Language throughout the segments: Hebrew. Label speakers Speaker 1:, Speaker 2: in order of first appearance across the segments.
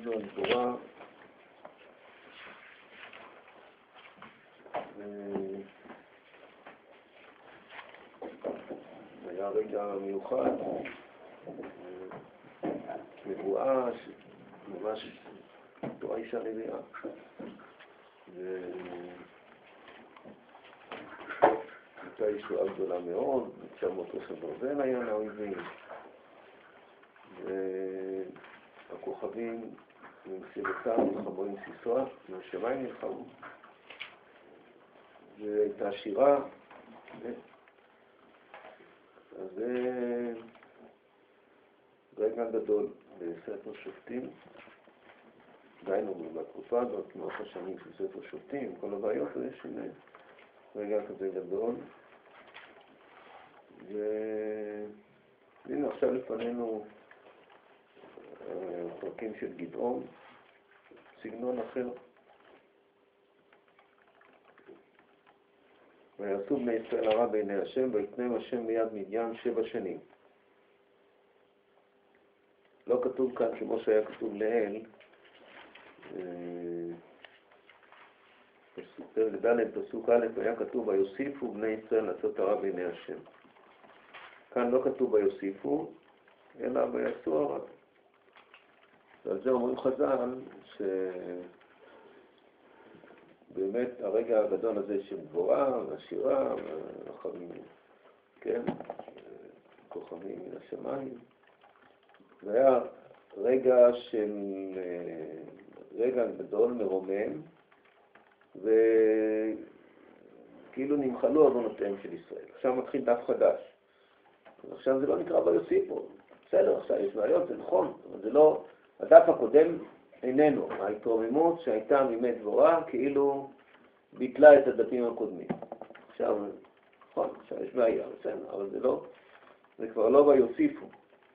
Speaker 1: למדנו על תורה, היה רגע מיוחד, נבואה ממש תורה אישה נביאה, הייתה ישועה גדולה מאוד, 900 רכב ברזל היה לאויבים, והכוכבים ממסירתם נלחמו עם סיסרא, מהשמיים נלחמו, והייתה שירה, אז זה רגע גדול בספר שופטים, דיינו בתקופה הזאת, מאות השנים של ספר שופטים, כל הבעיות, יש רגע כזה גדול. והנה עכשיו לפנינו פרקים של גדעון, סגנון אחר. ויעשו בני ישראל הרע בעיני השם, ויתנם השם מיד מדיין 7 שנים. לא כתוב כאן כמו שהיה כתוב לעיל, פרק ד' פסוק א', היה כתוב ויוסיפו בני ישראל לעשות הרע בעיני השם. כאן לא כתוב ויוסיפו, אלא ויעשו הרע. ועל זה אומרים חז"ל שבאמת הרגע הגדול הזה של גבורה, השירה, כן, כוכבים מן השמיים, זה היה רגע גדול מרומם, וכאילו נמחלו עוונותיהם של ישראל. עכשיו מתחיל דף חדש. עכשיו זה לא נקרא ויוסיפו. בסדר, עכשיו יש בעיות, זה נכון, אבל זה לא... הדף הקודם איננו. ההתרוממות שהייתה מימי דבורה כאילו ביטלה את הדפים הקודמים. עכשיו, נכון, עכשיו יש בעיה, בסדר, אבל זה לא... זה כבר לא ויוסיפו.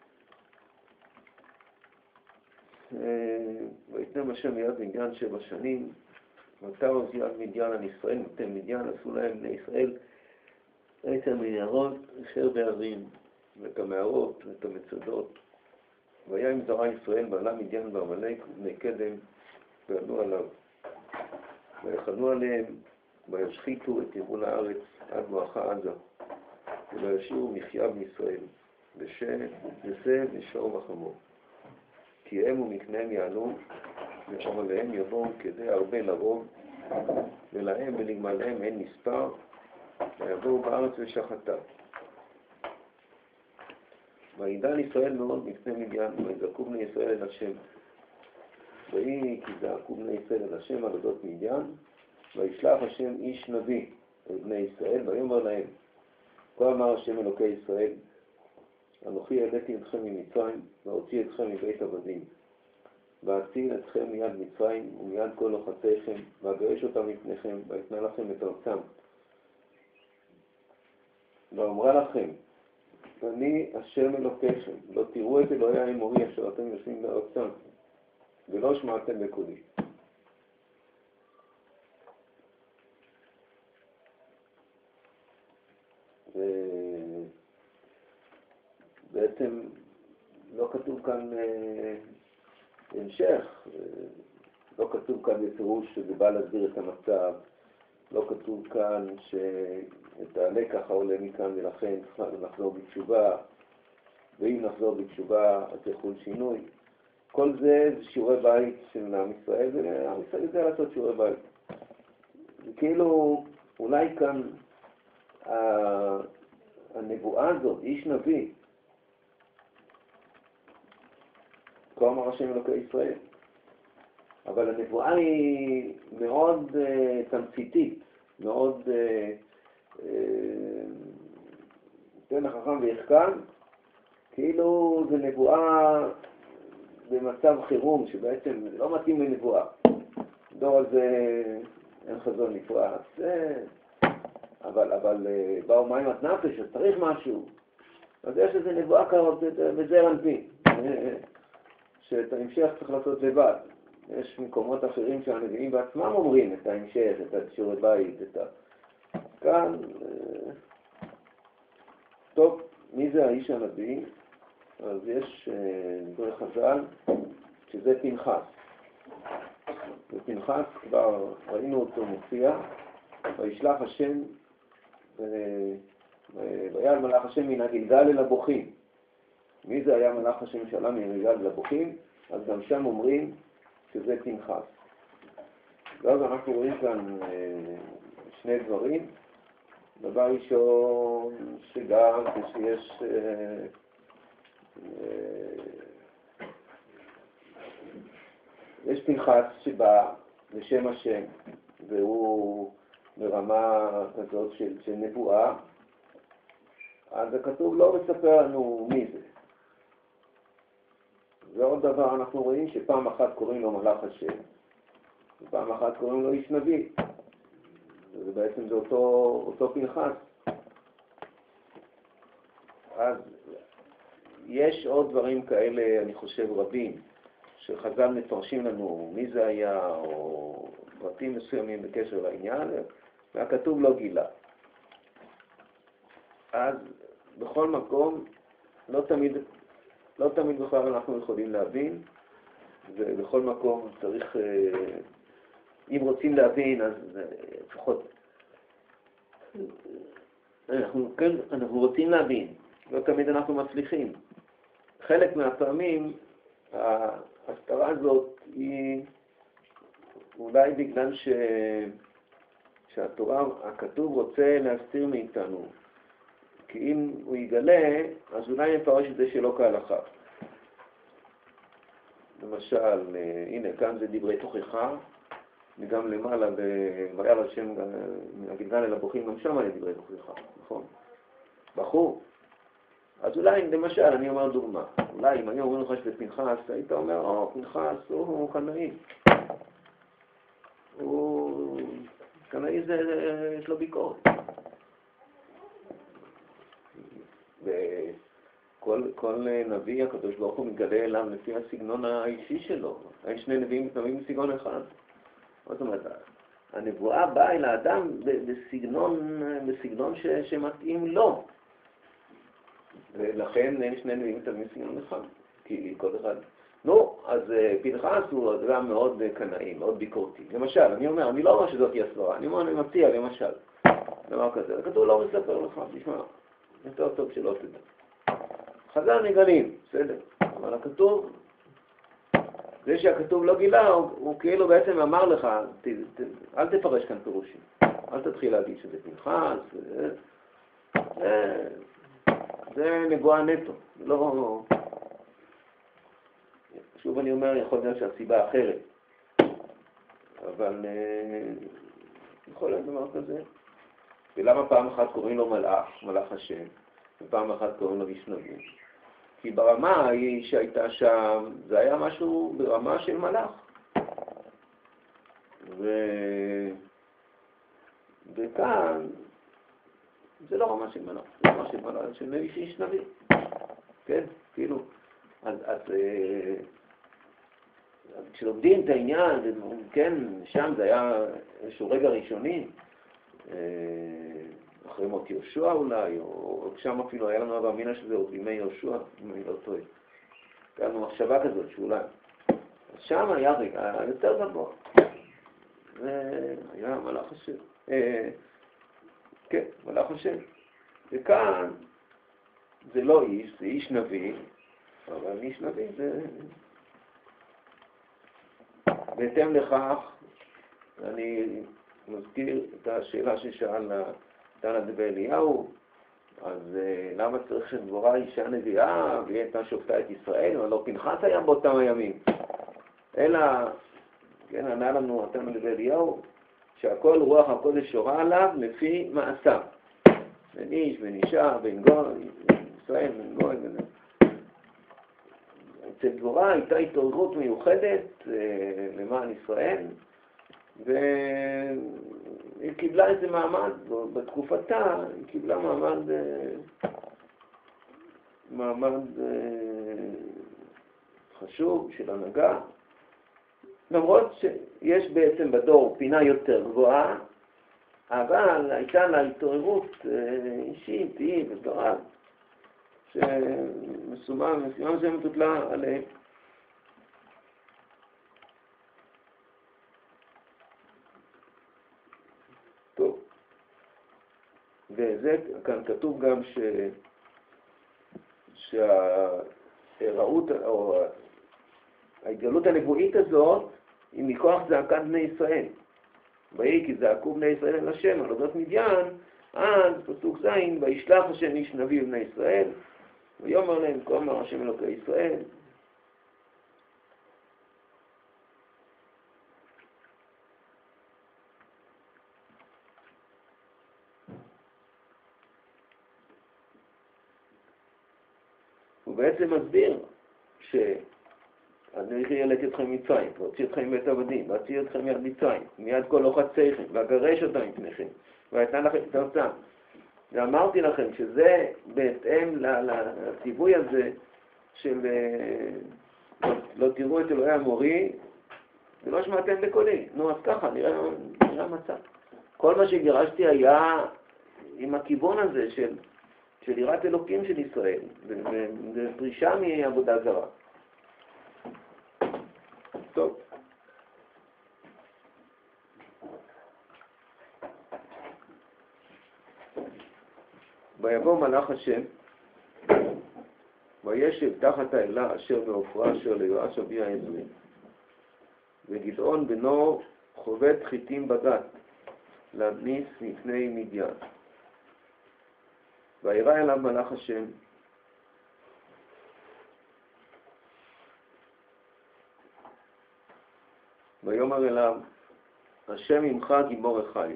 Speaker 1: ויתנם השם מיד מדיין 7 שנים, ותר עוזיית מדיין על ישראל, מטה מדיין, עשו להם בני ישראל את המנהרות אשר בערים, ואת המערות ואת המצודות. והיה עם זרע ישראל בעלה מדיין ועמלק ובני קדם, ועלו עליו. ויחנו עליהם, וישחיתו את יבול הארץ עד בואכה עזה, וישאירו מחיה בישראל, ושה ושור וחמור. כי הם ומקניהם יעלו, ועמליהם יבואו כדי הרבה לרוב, ולהם ולגמליהם אין מספר, ויבואו בארץ ושחתה. וידע ישראל מאוד מפני מדיין, ויזעקו בני ישראל אל השם. ויהי כי זעקו בני ישראל אל השם על אודות מדיין, וישלח השם איש נביא אל בני ישראל, ויאמר להם, כה אמר השם אלוקי ישראל, אנוכי העליתי אתכם ממצרים, והוציא אתכם מבית עבדים. ואציל אתכם מיד מצרים ומיד כל לוחציכם, ואגרש אותם מפניכם, ואתנה לכם את ארצם. ואומרה לכם, אני השם אלוקיכם, לא תראו את אלוהי האמורי אשר אתם יושבים בארצם, ולא שמעתם בקולי. בעצם לא כתוב כאן המשך, לא כתוב כאן בפירוש שזה בא להסביר את המצב, לא כתוב כאן שאת הלקח העולה מכאן ולכן נחזור בתשובה, ואם נחזור בתשובה אז יחול שינוי. כל זה שיעורי בית של עם ישראל, ועם ישראל יודע לעשות שיעורי בית. וכאילו אולי כאן הנבואה הזאת, איש נביא, כה אמר השם אלוקי ישראל. אבל הנבואה היא מאוד תמציתית, מאוד תן החכם ויחכם, כאילו זה נבואה במצב חירום, שבעצם לא מתאים לנבואה. דור הזה אין חזון נפרץ, אבל באו מים עד נפש, אז צריך משהו. אז יש איזו נבואה כזאת בזעיר אנפין, שאת ההמשך צריך לעשות לבד. יש מקומות אחרים שהנביאים בעצמם אומרים את ההמשך, את שיעורי בית, כאן, טוב, מי זה האיש הנביא? אז יש דברי חז"ל, שזה פנחס. ופנחס כבר ראינו אותו מופיע, וישלח השם, והיה מלאך השם מן הגלגל אל הבוכים. מי זה היה מלאך השם שעלה מן הגלגל אל הבוכים? אז גם שם אומרים שזה פנחס. ואז אנחנו רואים כאן שני דברים. דבר ראשון, שגם כשיש יש פנחס שבא לשם השם, והוא ברמה כזאת של נבואה, אז הכתוב לא מספר לנו מי זה. ועוד דבר אנחנו רואים שפעם אחת קוראים לו מלאך השם, ופעם אחת קוראים לו איש נביא. ובעצם זה אותו פנחס. אז יש עוד דברים כאלה, אני חושב, רבים, שחז"ל מפרשים לנו מי זה היה, או פרטים מסוימים בקשר לעניין, והכתוב לא גילה. אז בכל מקום, לא תמיד בכלל אנחנו יכולים להבין, ובכל מקום צריך, אם רוצים להבין, אז לפחות, אנחנו רוצים להבין, לא תמיד אנחנו מצליחים. חלק מהפעמים, ההסתרה הזאת היא אולי בגלל שהתורה, הכתוב רוצה להסתיר מאיתנו, כי אם הוא יגלה, אז אולי נפרש את זה שלא כהלכה. למשל, הנה, כאן זה דברי תוכחה, וגם למעלה, והיה לשם הגלגל אל הבוכים, גם שם היה דברי תוכחה, נכון? בחור. אז אולי, למשל, אני אומר דוגמה, אולי אם אני אומר לך שזה פנחס, היית אומר, פנחס הוא קנאי. קנאי זה, יש לו ביקורת. וכל נביא הקדוש ברוך הוא מתגלה אליו לפי הסגנון האישי שלו. אין שני נביאים מתנבאים בסגנון אחד. זאת אומרת, הנבואה באה אל האדם בסגנון שמתאים לו. ולכן אין שני נביאים מתנבאים בסגנון אחד. כי כל אחד... אז פנחס הוא אדם מאוד קנאי, מאוד ביקורתי. למשל, אני אומר, אני לא אומר שזאת היא הסברה, אני מציע, למשל, דבר כזה. הכתוב לא מספר לך, תשמע, יותר טוב שלא תדע. חז"ל מגלים, בסדר, אבל הכתוב, זה שהכתוב לא גילה, הוא כאילו בעצם אמר לך, אל תפרש כאן פירושים, אל תתחיל להגיד שזה פנחס, זה נבואה נטו, לא... שוב אני אומר, יכול להיות שהסיבה אחרת, אבל יכול להיות דבר כזה. ולמה פעם אחת קוראים לו מלאך השם, ופעם אחת קוראים לו איש נביא? כי ברמה ההיא שהייתה שם, זה היה משהו ברמה של מלאך. וכאן, זה לא רמה של מלאך, זה רמה של מלאך, של איש נביא. כן, כאילו. אז כשלומדים את העניין, כן, שם זה היה איזשהו רגע ראשוני, אחרי מות יהושע אולי, או שם אפילו היה לנו אבא אמינה שזה עוד בימי יהושע, אם אני לא טועה. הייתה לנו מחשבה כזאת שאולי. אז שם היה רגע יותר גבוה. היה מלאך השם. כן, מלאך השם. וכאן זה לא איש, זה איש נביא, אבל איש נביא זה... בהתאם לכך, אני מזכיר את השאלה ששאל דנה דבי אליהו, אז למה צריך שדבורה אישה נביאה והיא הייתה שופטה את ישראל, אבל לא פנחס היה באותם הימים. אלא, כן, ענה לנו דנה דבי אליהו, שהכל רוח הקודש שורה עליו לפי מעשיו. בין איש, בין אישה, בין גוי, בין ישראל, בין גוי, בין... אצל דבורה הייתה התעוררות מיוחדת למען ישראל, והיא קיבלה איזה מעמד, בתקופתה היא קיבלה מעמד חשוב של הנהגה, למרות שיש בעצם בדור פינה יותר גבוהה, אבל הייתה לה התעוררות אישית, היא ודברה, שמשימה מסוימת הוטלה עליהם. וזה כאן כתוב גם שהראות או ההתגלות הנבואית הזאת היא מכוח זעקת בני ישראל. ויהי כי זעקו בני ישראל אל השם על אודות מדיין, אז פסוק ז' וישלח השם איש נביא בני ישראל ויאמר להם כה אמר השם אלוקי ישראל. הוא בעצם מסביר אני העליתי אתכם ממצרים, והוציא אתכם מבית עבדים, והוציא אתכם מיד מצרים, מיד כל לוחציכם, ואגרש אותם מפניכם, ואתן לכם את ארצם. ואמרתי לכם שזה בהתאם לציווי הזה של לא תראו את אלוהי המורי ולא שמעתם בקולי. נו, אז ככה, נראה המצב. כל מה שגירשתי היה עם הכיוון הזה של יראת אלוקים של ישראל, ופרישה מעבודה זרה. טוב. ויבוא מלאך השם, וישב תחת האלה אשר בעופרה אשר ליואש אבי העזרי, וגדעון בנו חובט חיטים בגת, להדניס מפני מדיין. וירא אליו מלאך השם, ויאמר אליו, השם עמך גיבור החי.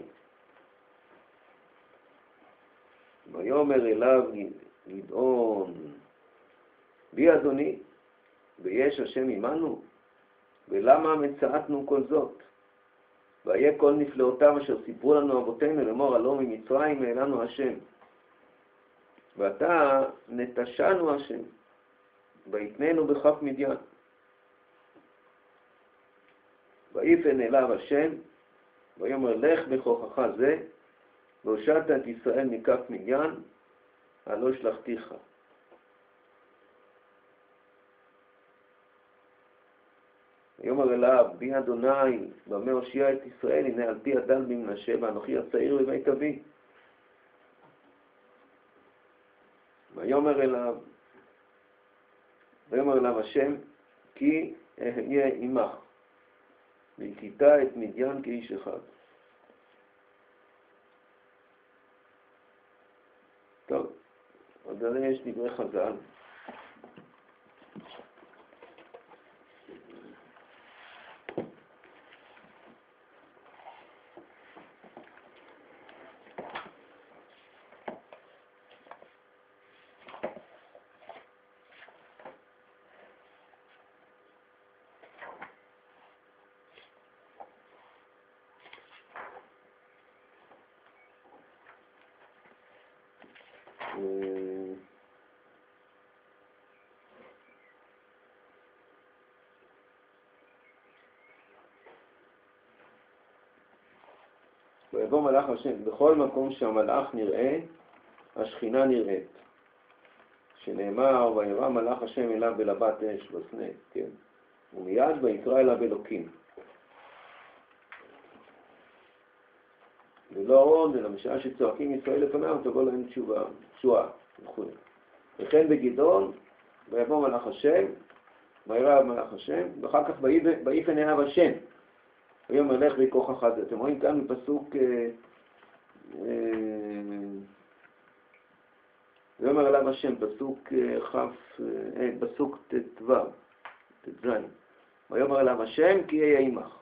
Speaker 1: ויאמר אליו גדעון, בי אדוני, ויש השם עמנו, ולמה מצאתנו כל זאת? והיה כל נפלאותיו אשר סיפרו לנו אבותינו לאמור הלא ממצרים העלנו השם. ועתה נטשנו השם, ויתננו בכף מדיין. ויפן אליו השם, ויאמר לך בכוחך זה, והושעת את ישראל מכף מדיין, הלא שלחתיך. ויאמר אליו, בי אדוני, במה הושיע את ישראל, הנה על פי הדל במנשה, ואנוכי הצעיר בבית אבי. ויאמר אליו השם, כי אהיה עמך, והכית את מדיין כאיש אחד. טוב, עוד עדיין יש דברי חז"ל. ויבוא מלאך השם, בכל מקום שהמלאך נראה, השכינה נראית. שנאמר, וירא מלאך השם אליו בלבת אש בסנה, כן? ומיד ויקרא אליו אלוקים. ולא עוד, אלא משעה שצועקים ישראל לפניו, תבוא להם תשועה, וכו'. וכן בגדעון, ויבוא מלאך השם, וירא מלאך השם, ואחר כך ויפן אליו השם. ויאמר לך בכוחך זה. אתם רואים כאן בפסוק, ויאמר אליו השם, פסוק ט"ו, ט"ז. ויאמר אליו השם, כי אהיה עמך.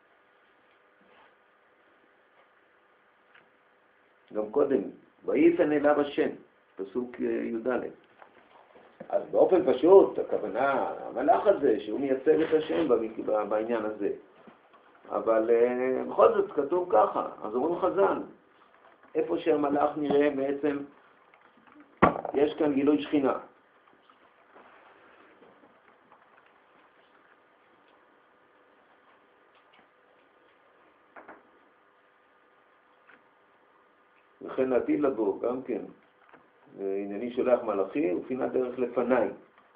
Speaker 1: גם קודם, ויפן אליו השם, פסוק י"ד. אז באופן פשוט, הכוונה, המלאך הזה, שהוא מייצג את השם בעניין הזה. אבל בכל זאת כתוב ככה, אז אומרים חז"ל, איפה שהמלאך נראה בעצם, יש כאן גילוי שכינה. וכן לעתיד לבוא, גם כן, ענייני שולח מלאכי ופינת דרך לפניי.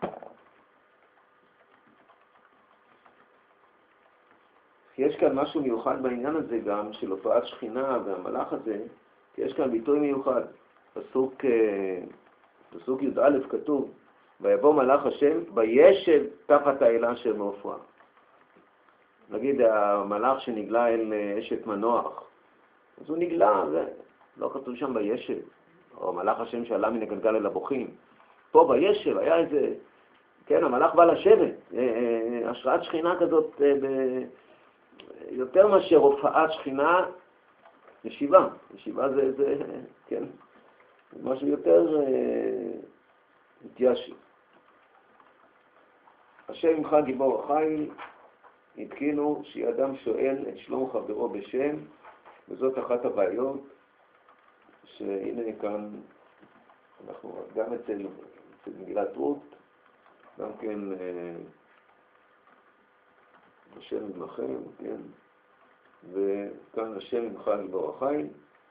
Speaker 1: יש כאן משהו מיוחד בעניין הזה גם, של הופעת שכינה והמלאך הזה, כי יש כאן ביטוי מיוחד. פסוק י"א כתוב, ויבוא מלאך השם וישב תחת האלה של מעופרה. נגיד המלאך שנגלה אל אשת מנוח, אז הוא נגלה, לא כתוב שם וישב, או מלאך השם שעלה מן הגלגל אל הבוכים. פה וישב, היה איזה, כן, המלאך בא לשבת, השראת שכינה כזאת, יותר מאשר הופעת שכינה, ישיבה. ישיבה זה כן, משהו יותר מתיישב. השם עמך גיבור החיל, התקינו שאדם שואל את שלום חברו בשם, וזאת אחת הבעיות, שהנה כאן, אנחנו גם אצל מגילת רות, גם כן השם עמכם, כן, וכאן השם עמך גיבור החיל,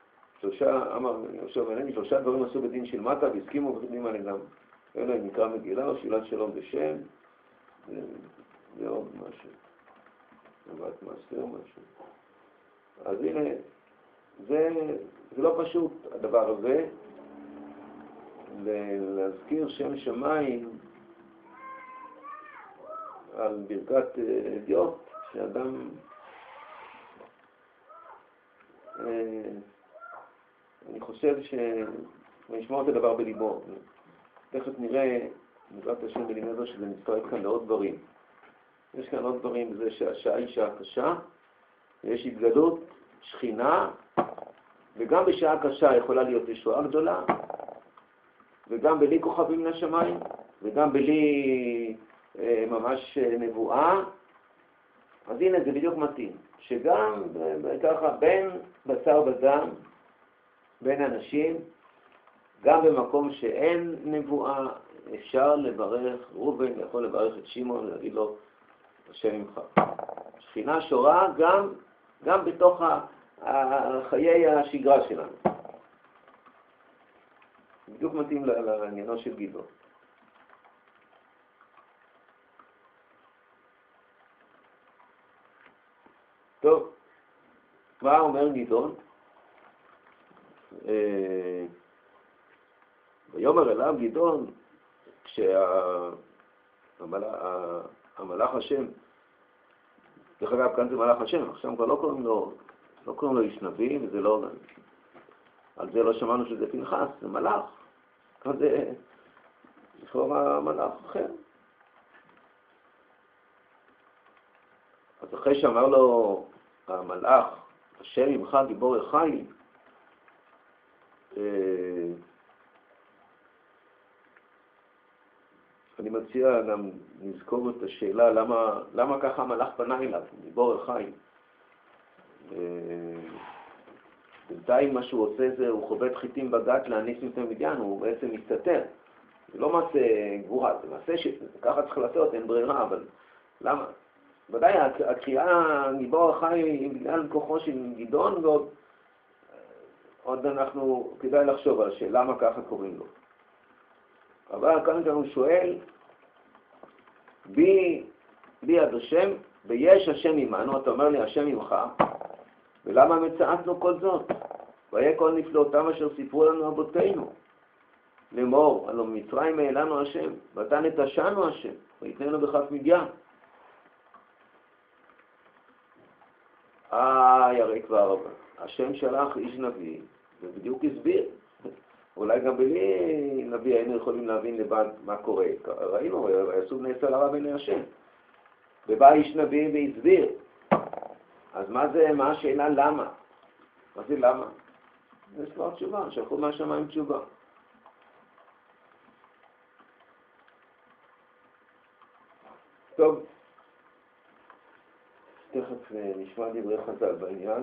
Speaker 1: שלושה דברים עשו בדין של מטה, והסכימו וחתמים עליהם. אלה נקרא מגילה, או שילת שלום בשם, ועוד משהו. נבט מעשר משהו. אז הנה, זה לא פשוט הדבר הזה, להזכיר שם שמיים על ברכת אדיוט, שאדם, אני חושב שנשמע את הדבר בליבו. תכף נראה, בעזרת השם בלימדו, שזה מצטרף כאן לעוד דברים. יש כאן עוד דברים, זה שהשעה היא שעה קשה, ויש התגלות שכינה, וגם בשעה קשה יכולה להיות ישועה גדולה, וגם בלי כוכבים מן השמיים, וגם בלי ממש נבואה. אז הנה, זה בדיוק מתאים, שגם ככה בין בשר ודם, בין אנשים, גם במקום שאין נבואה, אפשר לברך, ראובן יכול לברך את שמעון ולהגיד לו, השם עמך. שכינה שורה גם בתוך חיי השגרה שלנו. בדיוק מתאים לעניינו של גדעון. טוב, מה אומר גדעון? ויאמר אליו גדעון, כשהמלאך השם, דרך אגב, כאן זה מלאך השם, עכשיו כבר לא קוראים לו איש נביא, וזה לא, על זה לא שמענו שזה פנחס, זה מלאך, זה לכאורה מלאך אחר. אז אחרי שאמר לו המלאך, השם עמך גיבור החיל, אני מציע גם נזכור את השאלה למה ככה המלאך פנה אליו, גיבור החיל. בינתיים מה שהוא עושה זה, הוא חובט חיטים בגת להניס מפני מדיין, הוא בעצם מסתתר. זה לא מעשה גבורה, זה מעשה שככה צריך לעשות, אין ברירה, אבל למה? ודאי, הקריאה גיבור החיל היא בגלל כוחו של גדעון, ועוד אנחנו, כדאי לחשוב על השאלה למה ככה קוראים לו. אבל כאן הוא שואל, בי יד השם, ויש השם עמנו, אתה אומר לי השם עמך, ולמה מצאתנו כל זאת? והיה כל נפלאותם אשר סיפרו לנו אבותינו. לאמור, הלא מצרים העלנו השם, ואתה נטשנו השם, ויתננו בכף מדיין. הרי כבר השם שלח איש נביא, ובדיוק הסביר. אולי גם בלי נביא היינו יכולים להבין לבד מה קורה. ראינו, יעשו בני ישראל הרע בעיני השם. ובא איש נביא והסביר. אז מה השאלה למה? מה זה למה? זה כבר תשובה, שלחו מהשמיים תשובה. טוב, תכף נשמע דברי חז"ל בעניין.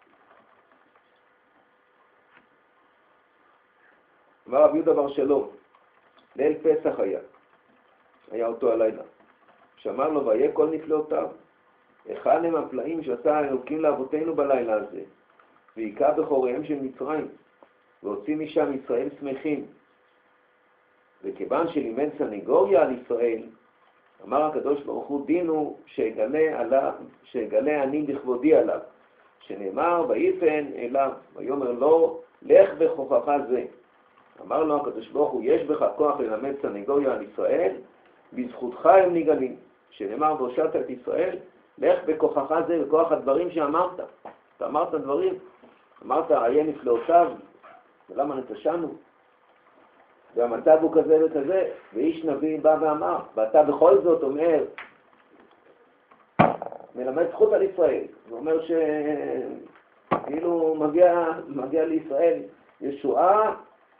Speaker 1: אמר רבי יהודה בר שלום, ליל פסח היה אותו הלילה. שאמר לו, והיה כל נפלאותיו, אחד הם הפלאים שעשה האלוקים לאבותינו בלילה הזה, והיכה בחוריהם של מצרים, והוציא משם ישראל שמחים. וכיוון שלימד סניגוריה על ישראל, אמר הקדוש ברוך הוא, דינו שיגלה אני בכבודי עליו, שנאמר, ויפן אליו, ויאמר לו, לך בכוחך זה, אמר לו הקדוש ברוך הוא, יש בך כוח ללמד סנגוריה על ישראל, בזכותך הם נגלים. שנאמר והושעת את ישראל, לך בכוחך זה, בכוח הדברים שאמרת. אתה אמרת דברים, אמרת עיין נפלאותיו, ולמה נטשנו? והמצב הוא כזה וכזה, ואיש נביא בא ואמר, ואתה בכל זאת אומר, מלמד זכות על ישראל. הוא אומר שכאילו מגיע לישראל ישועה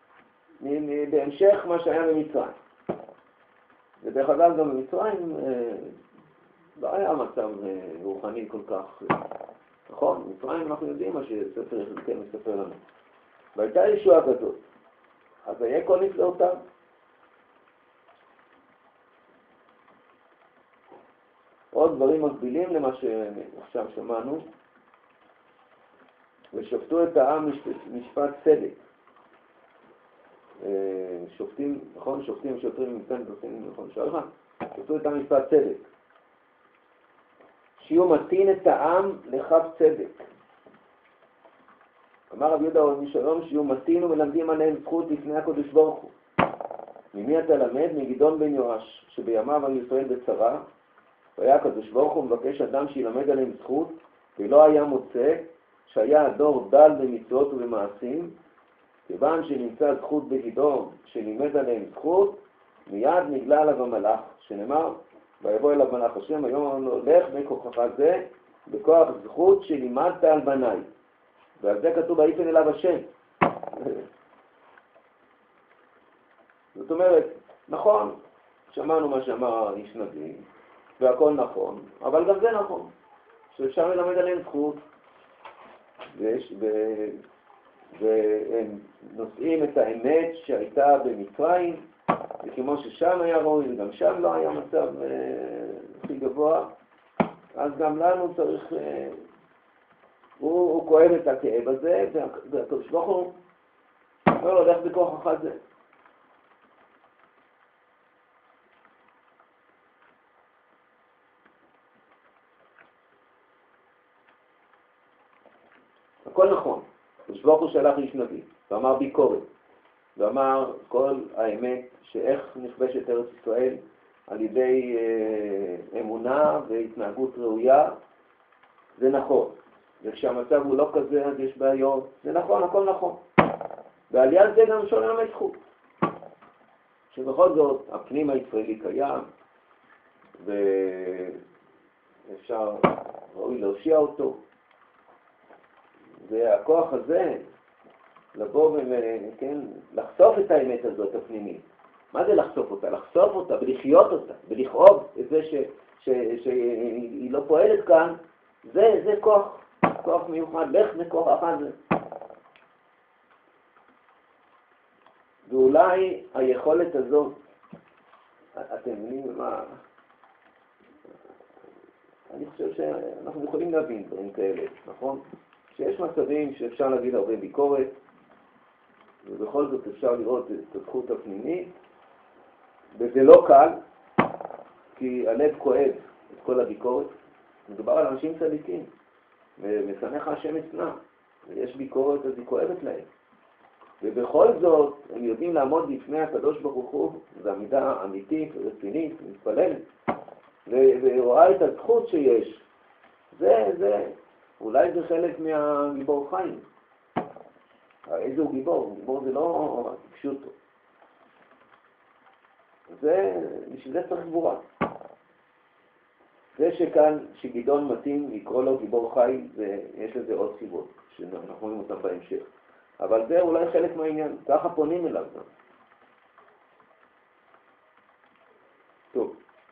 Speaker 1: בהמשך מה שהיה במצרים. ודרך אגב גם במצרים לא היה מצב רוחני כל כך, נכון? במצרים אנחנו יודעים מה שספר יחזקאל מספר לנו. והייתה ישועה כזאת. אז היה כל נפלאותיו. עוד דברים מקבילים למה שעכשיו שמענו. ושופטו את העם משפט צדק. שופטים, נכון? שופטים שוטרים ממצאים דרכים, נכון? שאלך? שופטו את העם משפט צדק. שיהיו מתין את העם לכף צדק. אמר רבי יהודה משלום, שיהיו מתין ומלמדים עליהם זכות לפני הקדוש ברוך הוא. ממי אתה למד? מגדעון בן יואש, שבימיו עם ישראל בצרה, והיה הקדוש ברוך הוא מבקש אדם שילמד עליהם זכות, ולא היה מוצא שהיה הדור דל במצוות ובמעשים, כיוון שנמצא זכות בגדעון, שלימד עליהם זכות, מיד נגלה עליו המלאך, שנאמר, ויבוא אליו מלאך השם, היום לו, לך בכוחך זה, בכוח זכות שלימדת על בניי. ועל זה כתוב, ויפן אליו השם. זאת אומרת, נכון, שמענו מה שאמר איש נביא, והכל נכון, אבל גם זה נכון, שאפשר ללמד עליהם זכות, והם נושאים את האמת שהייתה במצרים, וכמו ששם היה ראוי, וגם שם לא היה מצב הכי גבוה, אז גם לנו צריך, הוא כואב את הכאב הזה, והקדוש ברוך הוא אומר לו, לך בכוחך זה. הכל נכון. הקדוש ברוך הוא שלח איש נביא, ואמר ביקורת, ואמר כל האמת שאיך נכבשת ארץ ישראל על ידי אמונה והתנהגות ראויה, זה נכון. וכשהמצב הוא לא כזה, אז יש בעיות, זה נכון, הכל נכון. ועל יד זה גם אפשר ללמד זכות. שבכל זאת, הפנים הישראלי קיים, ואפשר ראוי להושיע אותו. והכוח הזה, לבוא וכן, לחשוף את האמת הזאת הפנימית. מה זה לחשוף אותה? לחשוף אותה, ולחיות אותה, ולכאוב את זה שהיא לא פועלת כאן, זה כוח מיוחד, לך מכוח אחד. ואולי היכולת הזאת, אתם מבינים מה? אני חושב שאנחנו יכולים להבין דברים כאלה, נכון? שיש מצבים שאפשר להגיד הרבה ביקורת, ובכל זאת אפשר לראות את הזכות הפנימית, וזה לא קל, כי הלב כואב את כל הביקורת. מדובר על אנשים צדיקים, ומשמח השם אצלם, ויש ביקורת אז היא כואבת להם. ובכל זאת הם יודעים לעמוד לפני הקדוש ברוך הוא, זו עמידה אמיתית, רצינית, מתפללת, ורואה את הזכות שיש. אולי זה חלק מהגיבור חיים. איזה הוא גיבור? גיבור זה לא פשוטו. בשביל זה צריך גבורה. זה שכאן, שגדעון מתאים לקרוא לו גיבור חי, יש לזה עוד סיבות, שאנחנו רואים אותם בהמשך. אבל זה אולי חלק מהעניין, ככה פונים אליו גם. טוב.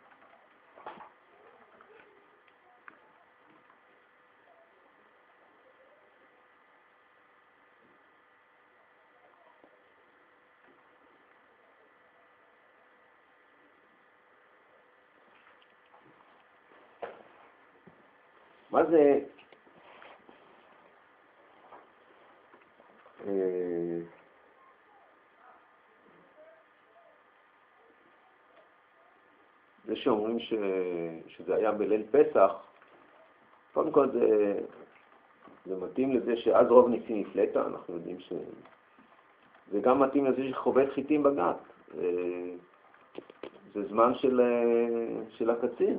Speaker 1: מה זה זה שאומרים שזה היה בליל פסח, קודם כל זה מתאים לזה שאז רוב ניסים נפלטה, אנחנו יודעים זה גם מתאים לזה שחובט חיטים בגת. זה זמן של הקציר.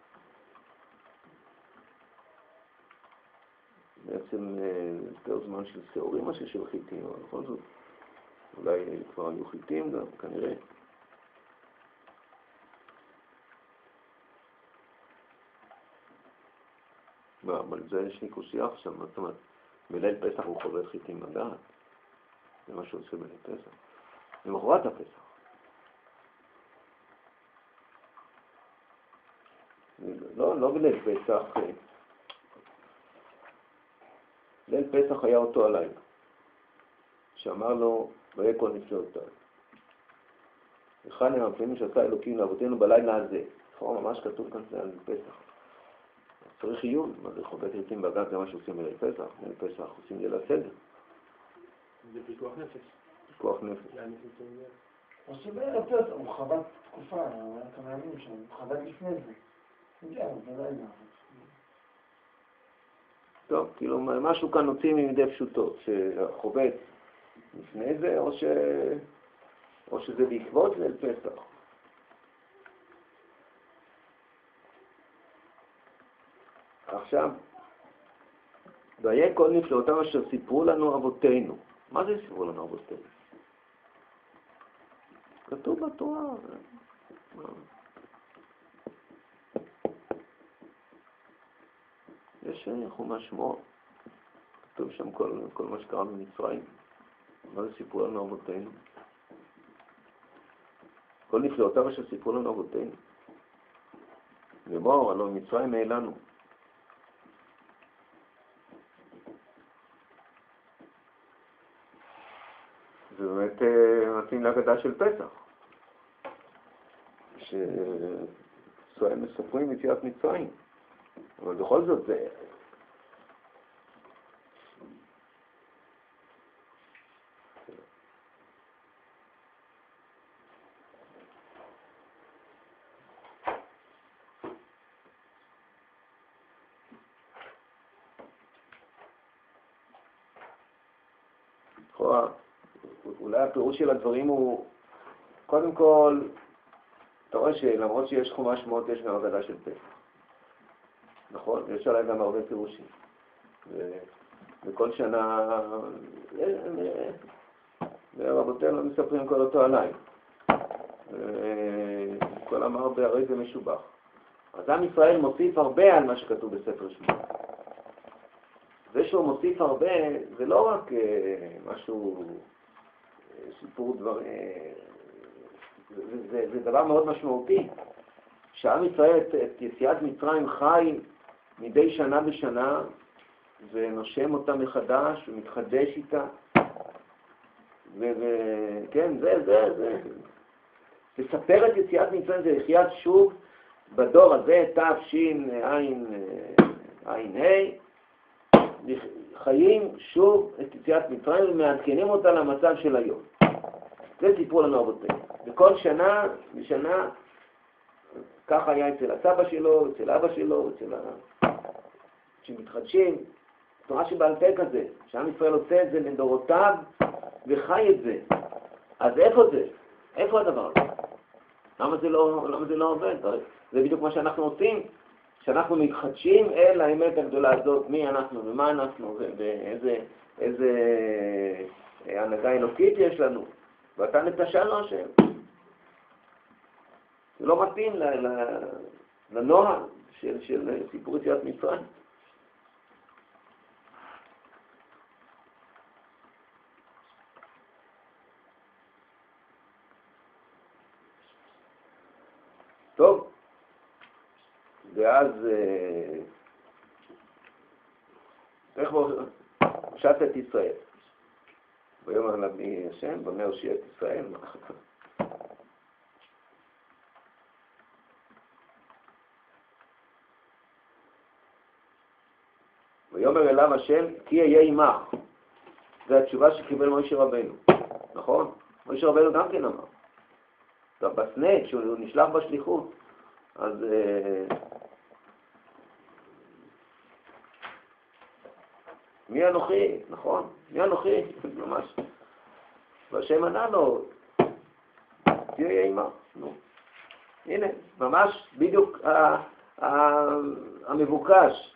Speaker 1: בעצם יותר זמן של שעורים משהו של חיטים, אבל בכל זאת, אולי כבר היו חיטים גם, כנראה. אבל זה יש לי קושייה עכשיו, זאת אומרת, בליל פסח הוא חובט חיטים בגת. זה מה שהוא עושה בליל פסח. למחרת הפסח. לא בליל פסח. ליל פסח היה אותו הלילה, שאמר לו, והיה כל נפלאותיי. אחד המפעמים שעשה אלוקים לאבותינו בלילה הזה. לכאורה ממש כתוב כאן זה על פסח. צריך עיון, מה זה חובט חיטים בגת, זה מה שעושים בליל פסח. בליל פסח עושים ליל הסדר.
Speaker 2: זה פיקוח נפש.
Speaker 1: פיקוח נפש.
Speaker 3: או שבערב פסח הוא חבט תקופה, היה כמה ימים שם, הוא חבט לפני זה. כן, זה לא היה.
Speaker 1: טוב, כאילו משהו כאן נוציא ממידי פשוטות, שהחובט לפני זה, או שזה בעקבות ליל פסח. עכשיו, והיה כל נפלאותם אשר סיפרו לנו אבותינו. מה זה סיפרו לנו אבותינו? כתוב בתורה. יש חומש שמות. כתוב שם כל מה שקרה במצרים. מה זה סיפרו לנו אבותינו? כל נפלאותיו אשר סיפרו לנו אבותינו. לאמור, הלוא מצרים העלנו. זה באמת מתאים להגדה של פסח. שישראל מספרים יציאת מצרים. אבל בכל זאת זה... אולי הפירוש של הדברים הוא, קודם כל, אתה רואה שלמרות שיש חומש שמות, יש גם הגדה של פסח. נכון? יש עליי גם הרבה פירושים. וכל שנה, ורבותינו מספרים כל אותו עליי. כל אמר בהרי זה משובח. אז עם ישראל מוסיף הרבה על מה שכתוב בספר שמות. זה שהוא מוסיף הרבה, זה לא רק משהו, סיפור דבר, זה דבר מאוד משמעותי. שעם ישראל את יציאת מצרים חי מדי שנה בשנה, ונושם אותה מחדש, ומתחדש איתה. וכן, זה. לספר את יציאת מצרים זה לחיות שוב בדור הזה, תשע"ה, חיים שוב את יציאת מצרים ומעדכנים אותה למצב של היום. זה סיפור לנו אבותינו. וכל שנה בשנה, כך היה אצל הסבא שלו, אצל אבא שלו, שמתחדשים, תורה שבעל פה כזה, שעם ישראל עושה את זה לדורותיו וחי את זה. אז איפה זה? איפה הדבר הזה? למה זה לא עובד? זה בדיוק מה שאנחנו עושים, שאנחנו מתחדשים אל האמת הגדולה הזאת, מי אנחנו ומה אנחנו ואיזה הנהגה אלוקית יש לנו. ואתה נתשאל השם. זה לא מתאים לנוהל של סיפור יציאת מצרים. טוב, ואז איך פשט את ישראל? ויאמר נביא השם, במה הושיע את ישראל? ויאמר אליו השם, כי אהיה עמך. זו התשובה שקיבל משה רבנו. נכון? משה רבנו גם כן אמר. בסנה, כשהוא נשלח בשליחות, אז מי אנוכי? נכון? מי אנוכי? ממש. והשם ענה לו, תהיה עימה. נו. הנה, ממש בדיוק המבוקש.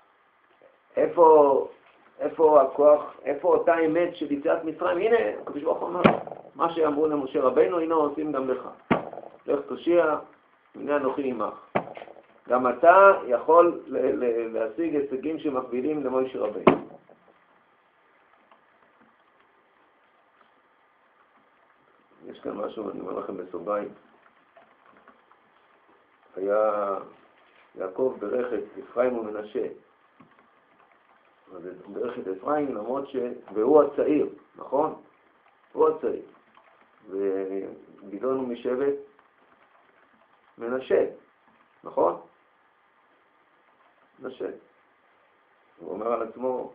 Speaker 1: איפה הכוח, איפה אותה אמת של יציאת מצרים? הנה, הקדוש ברוך הוא אמר, מה שאמרו למשה רבנו, הנה עושים גם לך. לך תושיע, הנה אנוכי עמך. גם אתה יכול להשיג הישגים שמקבילים למשה רבנו. יש כאן משהו, אני אומר לכם בסוגריים. היה יעקב ברך את אפרים ומנשה. ברך את אפרים למרות והוא הצעיר, נכון? הוא הצעיר. וגדעון הוא משבט מנשה, נכון? מנשה. הוא אומר על עצמו,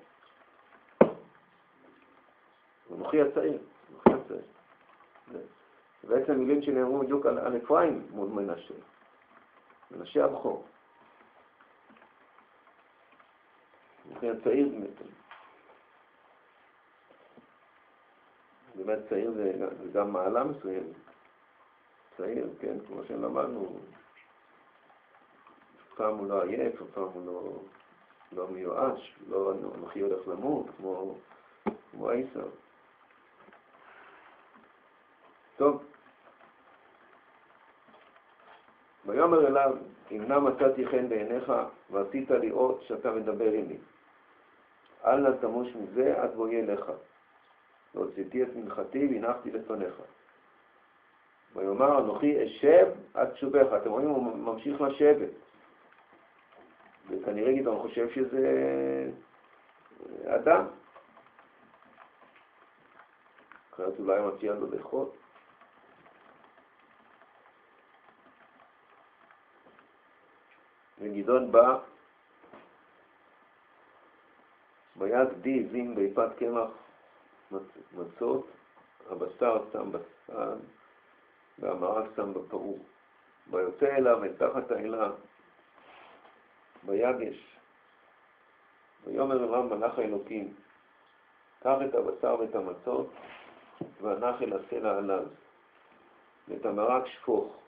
Speaker 1: אנוכי הצעיר, אנוכי הצעיר. בעצם מילים שנאמרו בדיוק על אפרים מול מנשה. מנשה הבכור. אנוכי הצעיר באמת צעיר זה גם מעלה מסוים. צעיר, כן, כמו שלמדנו, פעם הוא לא עייף, פעם הוא לא מיואש, לא אנוכי הולך למות, כמו עשיו. טוב. ויאמר אליו, אם נא מצאתי חן בעיניך ועשית לראות שאתה מדבר עמי. אל נא תמוש מזה עד בואי אליך. והוצאתי את מנחתי והנחתי לפניך. ויאמר אנוכי אשב עד תשובך. אתם רואים, הוא ממשיך לשבת. וכנראה גדעון חושב שזה אדם. אחרת אולי מציע לו לאכול. וגדעון בא, ביד גדי עזים ביפת קמח מצות, הבשר שם בסל, והמרק שם בפרור. ויוצא אליו אל תחת האלה, ביגש. ויאמר אליו מלאך האלוקים, קח את הבשר ואת המצות, והנח אל הסלע עליו, ואת המרק שפוך.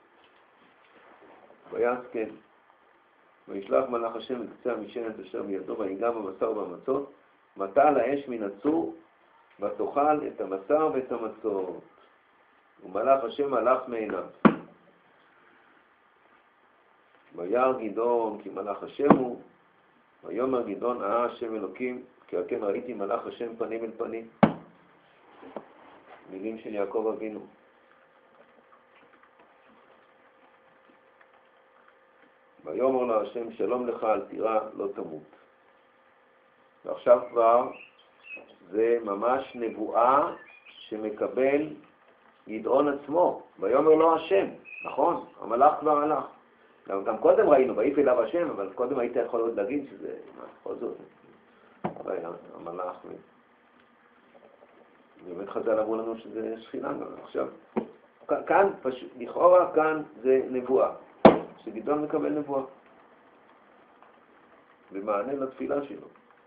Speaker 1: ויעש כן. וישלח מלאך השם את קצה המשענת אשר בידו, ויגע בבשר ובמצות, מטה לאש מן הצור, ותאכל את הבשר ואת המצות. ומלאך השם הלך מעיניו. וירא גדעון כי מלאך השם הוא, ויאמר גדעון השם אלוקים, כי על כן ראיתי מלאך השם פנים אל פנים. מילים של יעקב אבינו. ויאמר לו השם שלום לך אל תירא לא תמות. ועכשיו כבר זה ממש נבואה שמקבל גדעון עצמו. ויאמר לו השם, נכון? המלאך כבר הלך. גם קודם ראינו, ויעיף אליו השם, אבל קודם היית יכול עוד להגיד שזה, בכל זאת, המלאך. באמת חז"ל אמרו לנו שזה שכינה גם. עכשיו, כאן, לכאורה כאן זה נבואה. שגדעון מקבל נבואה במענה לתפילה שלו.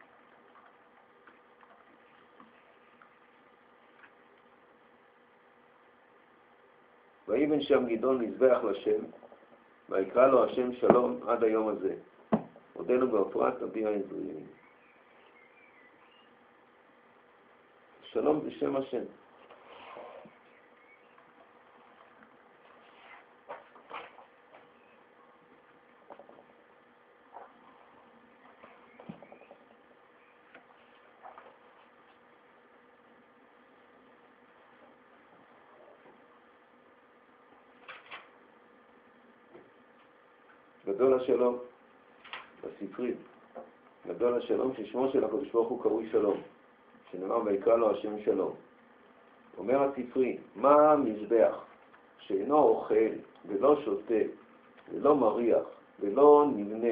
Speaker 1: ויבן שם גדעון מזבח לשם, ויקרא לו השם שלום עד היום הזה. עודנו באפרת אבי העזריים. שלום בשם השם. גדול השלום, בספרי, גדול השלום ששמו של הקדוש ברוך הוא קרוי שלום, שנאמר ויקרא לו השם שלום. אומר הספרי, מה מזבח שאינו אוכל ולא שותה ולא מריח ולא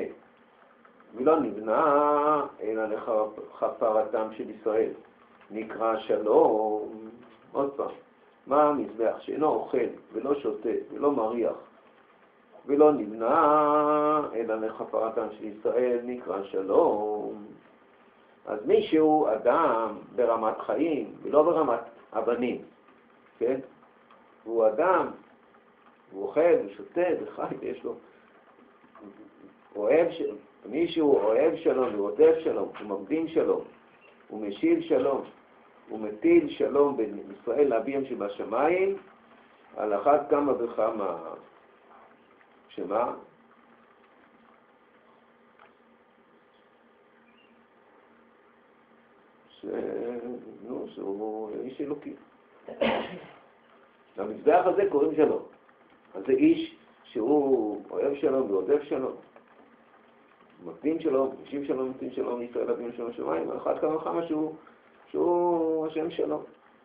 Speaker 1: נבנה אלא לכפרתם של ישראל, נקרא שלום. עוד פעם, מה מזבח שאינו אוכל ולא שותה ולא מריח ולא נבנה אלא לכפרתם של ישראל, נקרא שלום. אז מישהו אדם ברמת חיים ולא ברמת אבנים, כן? והוא אדם, הוא אוכל, הוא שותה, וחי, ויש לו... מישהו אוהב שלום ורודף שלום, הוא מקדים שלום, הוא משיל שלום, הוא מטיל שלום בין ישראל לאביהם שבשמיים, על אחת כמה וכמה, שמה? שהוא איש אלוקי. למזבח הזה קוראים שלום. אז זה איש שהוא אוהב שלום ורודף שלום. מקדים שלום, משיב שלום, מקדים שלום, ישראל אביהם שבשמיים, על אחת כמה וכמה שהוא השם שלום.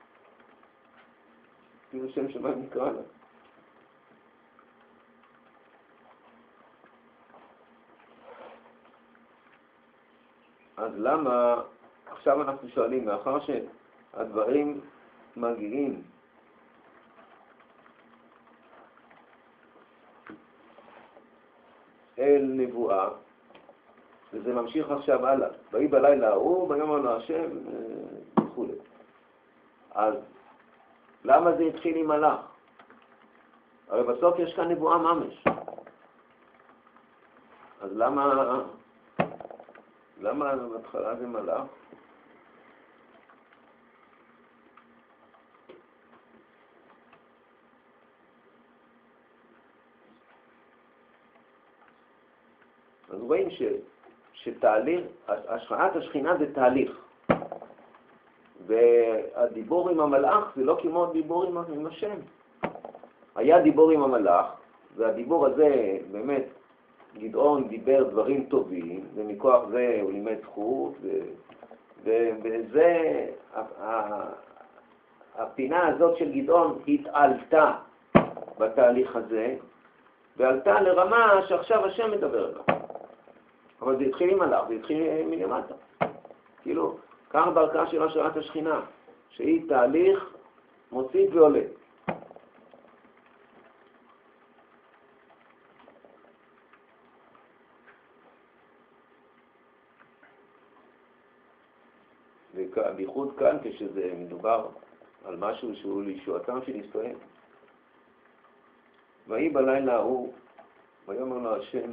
Speaker 1: כאילו שם שמיים נקרא לה. אז למה, עכשיו אנחנו שואלים, מאחר שהדברים מגיעים אל נבואה, וזה ממשיך עכשיו הלאה, ויהי בלילה ההוא, ויאמר לו השם וכו'. אז למה זה התחיל עם מלאך? הרי בסוף יש כאן נבואה ממש. אז למה בהתחלה זה מלאך? אז רואים שתהליך, השכנת השכינה זה תהליך. והדיבור עם המלאך זה לא כמו דיבור עם השם. היה דיבור עם המלאך, והדיבור הזה באמת, גדעון דיבר דברים טובים, ומכוח זה הוא לימד זכות, וזה, הפינה הזאת של גדעון התעלתה בתהליך הזה, ועלתה לרמה שעכשיו השם מדבר עליו. אבל זה התחיל עם מלאך, זה התחיל מלמטה. כאילו, כך דרכה של השראת השכינה, שהיא תהליך מוסיף ועולה. בייחוד כאן כשזה מדובר על משהו שהוא לישועתם של ישראל. ויהי בלילה ההוא, ויאמר לו השם,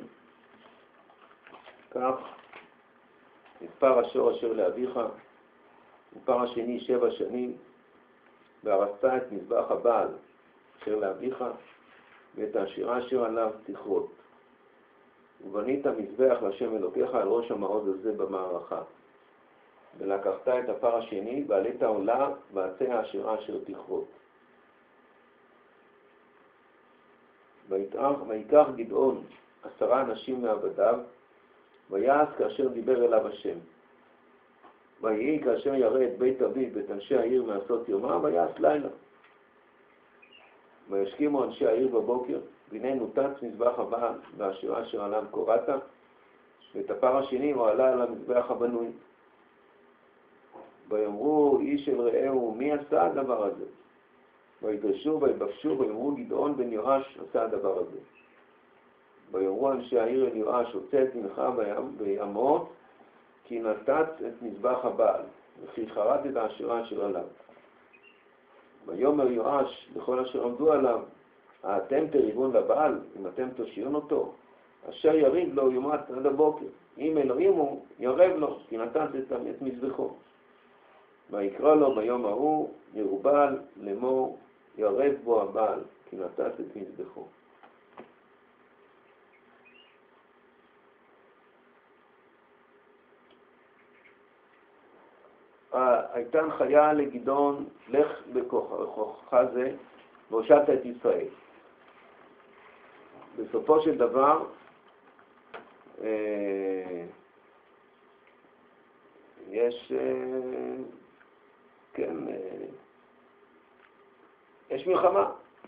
Speaker 1: כך מספר השור אשר לאביך, מספר השני 7 שנים, והרסת את מזבח הבעל אשר לאביך, ואת העשירה אשר עליו תכרות. ובנית מזבח להשם אלוקיך על ראש המעוז הזה במערכה. ולקחת את הפר השני, ועלית עולה, ועצי העשירה אשר תכרות. ויקח גדעון 10 אנשים מעבדיו, ויעש כאשר דיבר אליו השם. ויהי כאשר ירא את בית אביו ואת אנשי העיר מעשות יומם, ויעש לילה. וישכימו אנשי העיר בבוקר, והנה נותץ מזבח הבעל והעשירה אשר עליו קוראת, ואת הפר השני הוא עלה על המזבח הבנוי. ויאמרו איש אל רעהו, מי עשה הדבר הזה? וידרשו ויבקשו ויאמרו גדעון בן יואש עשה הדבר הזה. ויאמרו אנשי העיר אל יואש, הוצא את מנחה בימות, כי נתת את מזבח הבעל, וכי חרט את העשירה אשר עליו. ויאמר יואש לכל אשר עמדו עליו, אתם תריבון לבעל, אם אתם תושיעון אותו, אשר יריב לו יומת עד הבוקר. אם אלוהים הוא, ירב לו, כי נתת את מזבחו. ויקרא לו ביום ההוא, ירובל לאמור, ירב בו הבעל, כי נתת את מזבחו. הייתה הנחיה לגדעון, לך בכוחך זה, והושעת את ישראל. בסופו של דבר, יש מלחמה.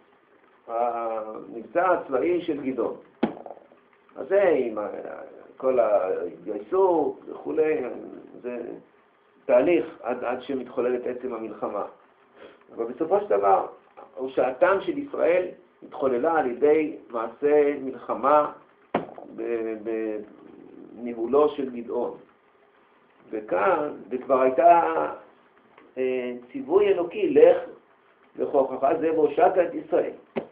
Speaker 1: המבצע הצבאי של גדעון. אז זה עם כל ההתגייסות וכו', זה תהליך עד שמתחוללת עצם המלחמה. אבל בסופו של דבר, הושעתם של ישראל התחוללה על ידי מעשה מלחמה בניהולו של גדעון. וכאן, וכבר הייתה ציווי אלוקי, לך וכוחך זה והושעת את ישראל.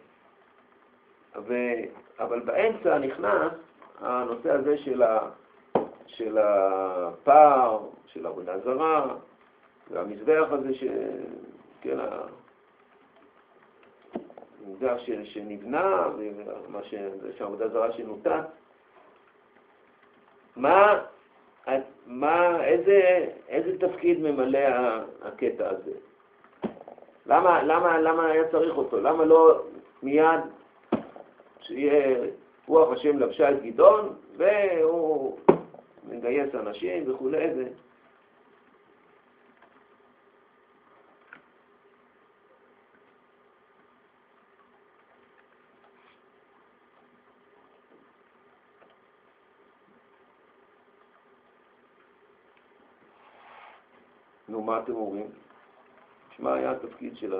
Speaker 1: אבל באמצע נכנס הנושא הזה של הפער, של עבודה זרה, והמזבח הזה כן, המזבח שנבנה, והעבודה זרה שנותת. איזה תפקיד ממלא הקטע הזה? למה היה צריך אותו? למה לא מיד שיהיה רוח השם לבשה את גדעון והוא מגייס אנשים וכולי? נו, מה אתם אומרים? מה היה התפקיד שלה?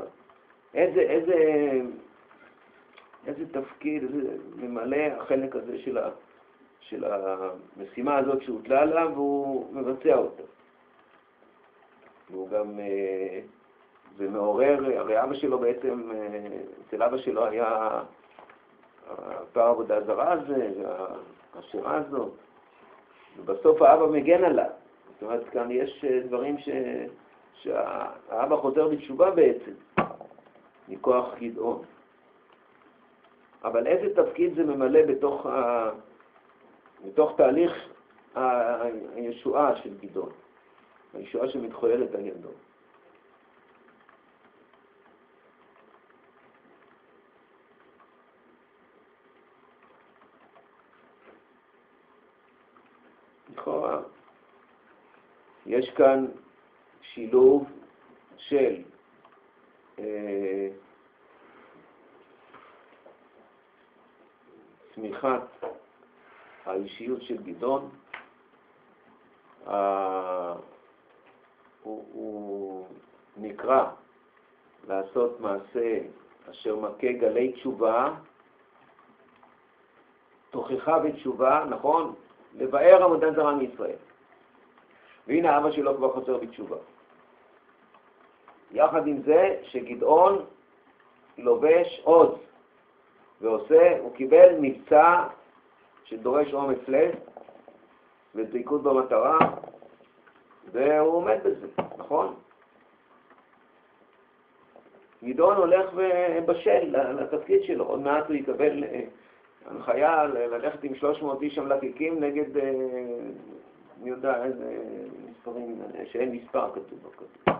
Speaker 1: איזה תפקיד ממלא החלק הזה של המשימה הזאת שהוטלה עליו, והוא מבצע אותה. והוא גם ומעורר, הרי אבא שלו בעצם, אצל אבא שלו היה הפער עבודה זרה הזה, והשירה הזאת, ובסוף האבא מגן עליו. זאת אומרת, כאן יש דברים שהאבא חוזר בתשובה בעצם, מכוח גדעון. אבל איזה תפקיד זה ממלא בתוך תהליך הישועה של גדעון, הישועה שמתחוללת על ידו? לכאורה, יש כאן שילוב של צמיחת האישיות של גדעון. הוא נקרא לעשות מעשה אשר מכה גלי תשובה, תוכחה בתשובה, נכון? לבאר עבודה זרה מישראל. והנה אבא שלו כבר חוזר בתשובה. יחד עם זה שגדעון לובש עוז ועושה, הוא קיבל מבצע שדורש אומץ לב ודבקות במטרה, והוא עומד בזה, נכון? גדעון הולך ובשל לתפקיד שלו, עוד מעט הוא יקבל הנחיה ללכת עם 300 איש המלקיקים נגד, אני יודע איזה מספרים, שאין מספר כתוב בכתוב.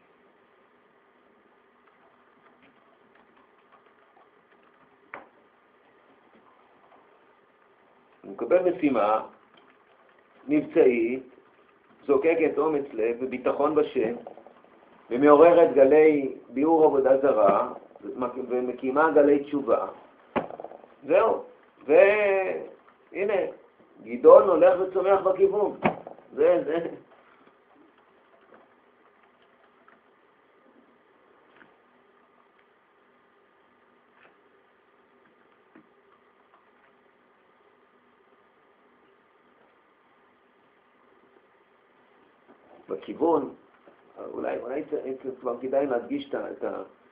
Speaker 1: הוא מקבל משימה מבצעית, זוקקת אומץ לב וביטחון בשם, ומעוררת גלי ביאור עבודה זרה, ומקימה גלי תשובה. זהו. והנה, גדעון הולך וצומח בכיוון. זה. בכיוון, אולי כבר כדאי להדגיש את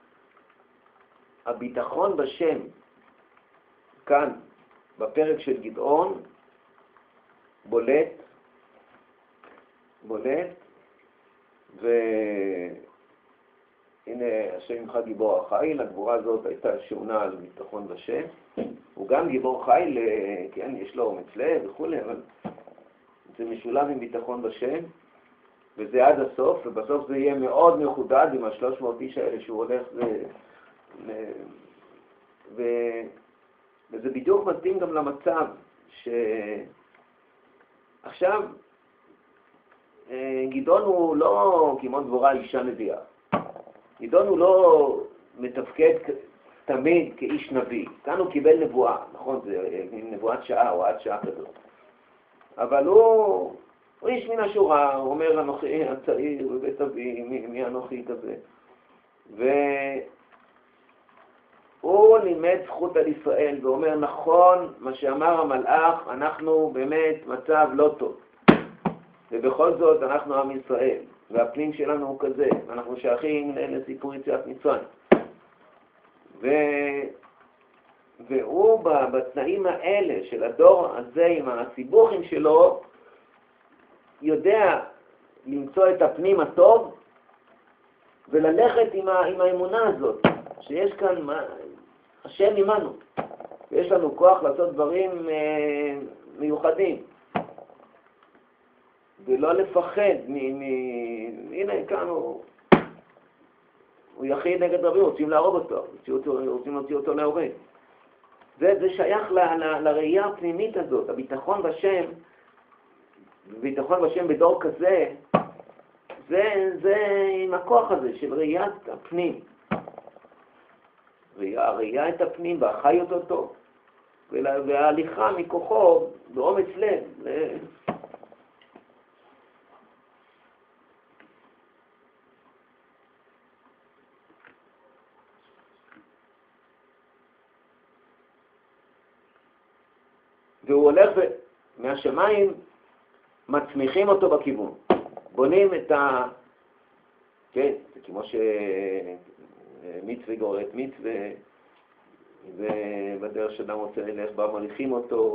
Speaker 1: הביטחון בשם כאן בפרק של גדעון בולט, והנה השם עמך גיבור החיל. הגבורה הזאת הייתה שעונה על ביטחון בשם. הוא גם גיבור חיל, כן, יש לו אומץ לב וכו', אבל זה משולב עם ביטחון בשם, וזה עד הסוף, ובסוף זה יהיה מאוד מחודד עם 300 איש האלה שהוא הולך וזה בדיוק מתאים גם למצב שעכשיו גדעון הוא לא כמו דבורה אישה נביאה. גדעון הוא לא מתפקד תמיד כאיש נביא. כאן הוא קיבל נבואה, נכון? זה נבואת שעה או עד שעה כזאת. אבל הוא איש מן השורה, הוא אומר אנוכי הצעיר בבית אבי, מי אנוכי כזה. והוא לימד זכות על ישראל ואומר נכון מה שאמר המלאך, אנחנו באמת מצב לא טוב. ובכל זאת אנחנו עם ישראל, והפנים שלנו הוא כזה, אנחנו שייכים לסיפור יציאת מצרים. והוא בתנאים האלה של הדור הזה עם הסיבוכים שלו, יודע למצוא את הפנים הטוב וללכת עם האמונה הזאת, שיש כאן השם עמנו, ויש לנו כוח לעשות דברים מיוחדים, ולא לפחד הנה כאן הוא יחיד נגד רבים, רוצים להרוג אותו, רוצים להוציא אותו להורג. זה שייך לראייה הפנימית הזאת, הביטחון בשם, ביטחון בשם בדור כזה, זה עם הכוח הזה של ראיית הפנים. ראייה את הפנים והחיות אותו, וההליכה מכוחו באומץ לב. והוא הולך מהשמיים, מצמיחים אותו בכיוון. בונים את כן, זה כמו שמצווה גוררת מצווה, ובדרך שאדם רוצה ללך בה מליכים אותו,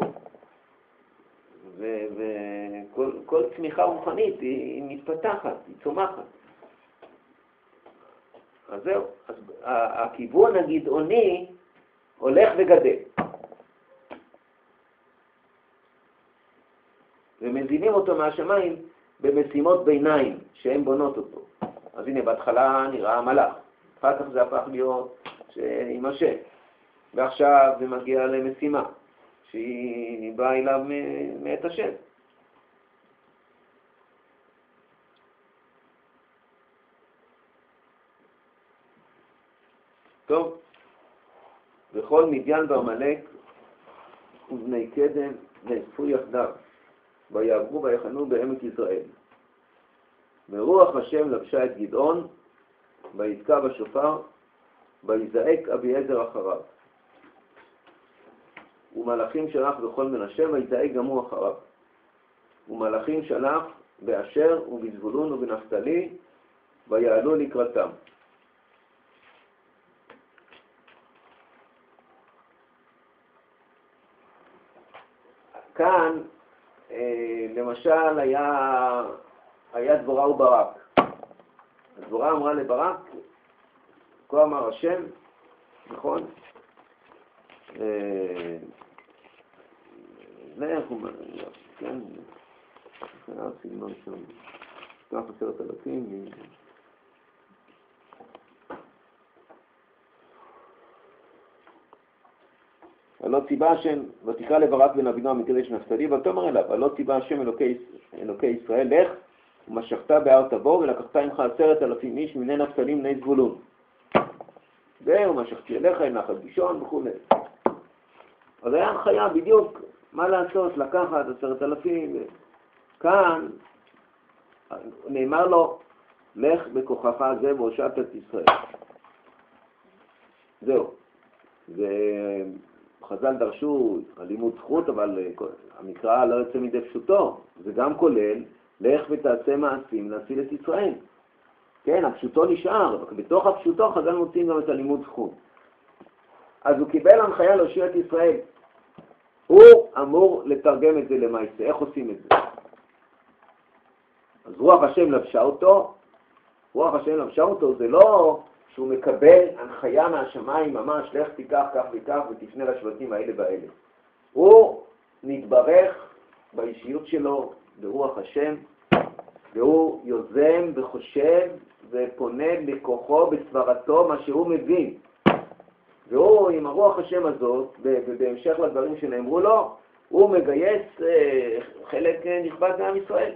Speaker 1: וכל צמיחה רוחנית היא מתפתחת, היא צומחת. אז זהו, אז הכיוון הגדעוני הולך וגדל. ומזינים אותו מהשמיים במשימות ביניים שהן בונות אותו. אז הנה, בהתחלה נראה מלאך, אחר כך זה הפך להיות שימשך, ועכשיו זה מגיע למשימה שהיא באה אליו מאת השם. טוב, וכל מדיין ועמלק ובני קדם נאספו יחדיו, ויעברו ויחנו בעמק יזרעאל. ורוח השם לבשה את גדעון, ויתקע בשופר, ויזעק אביעזר אחריו. ומלאכים שלח בכל מנשה, ויזעק גם הוא אחריו. ומלאכים שלח באשר ובזבולון ובנפתלי, ויעלו לקראתם. כאן למשל היה דבורה וברק. דבורה אמרה לברק, כה אמר השם, נכון? לך הוא כן, חייב סגנון שם, כך 10,000. הלא ציווה השם, ותקרא לברק בן אבינועם מקדש נפתלי, ותאמר אליו, הלא ציווה השם אלוקי ישראל, לך ומשכת בהר תבור, ולקחת עמך 10,000 איש מני נפתלי מני זבולון. ומשכתי אליך אל נחל גישון וכו'. אז היה הנחיה בדיוק מה לעשות, לקחת 10,000. כאן נאמר לו, לך בכוחך זה והושעת את ישראל. זהו. חז"ל דרשו לימוד זכות, אבל המקרא לא יוצא מידי פשוטו. זה גם כולל, לך ותעשה מעשים להציל את ישראל. כן, הפשוטו נשאר, אבל בתוך הפשוטו חז"ל מוצאים גם את הלימוד זכות. אז הוא קיבל הנחיה להושיע את ישראל. הוא אמור לתרגם את זה למעשה. איך עושים את זה? אז רוח השם לבשה אותו. רוח השם לבשה אותו זה לא שהוא מקבל הנחיה מהשמיים ממש, לך תיקח כך וכך ותפנה לשבטים האלה והאלה. הוא נתברך באישיות שלו ברוח השם, והוא יוזם וחושב ופונה בכוחו, בסברתו, מה שהוא מבין. והוא עם הרוח השם הזאת, בהמשך לדברים שנאמרו לו, הוא מגייס חלק נכבד מעם ישראל.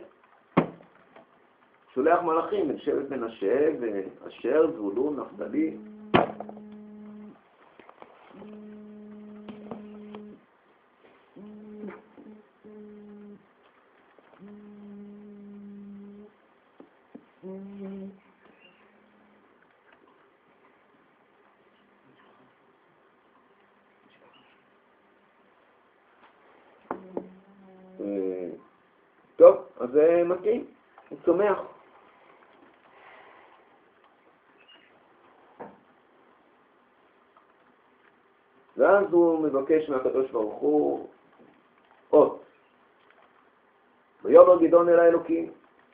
Speaker 1: שולח מלאכים, את שבט מנשה ואשר, זבולון, נפתלי. טוב, אז זה מתאים, הוא צומח. ואז הוא מבקש מהקדוש ברוך הוא אות. ויאמר גדעון אל האלוקים,